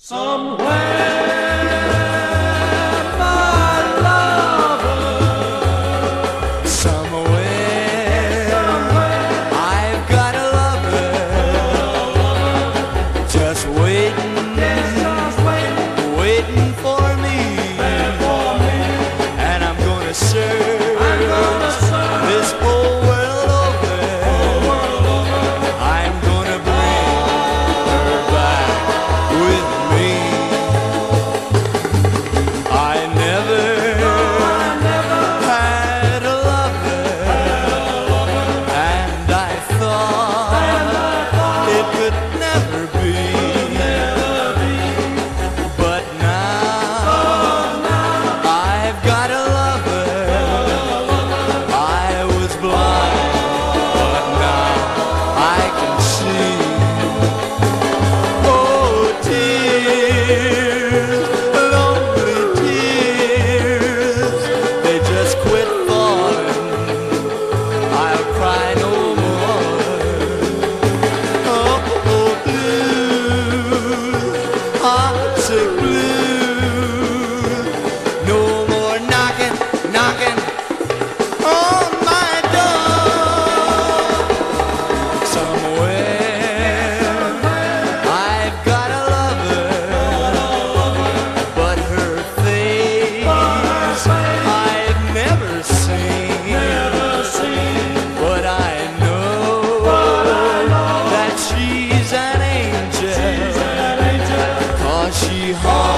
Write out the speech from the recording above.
I've got a lover just waiting for me, and I'm gonna search this whole world over. I'm gonna bring her back with me. I never had a lover, and I thought it could never be. But now I've got a lover. I was blind, but now I can see. Oh, tears, lonely tears, they just quit falling. I'll cry no more. Oh, blues, heartsick blues, no more knocking on my door. Somewhere I've got a lover, but her face I've never seen. But I know that she's an angel, 'cause she haunts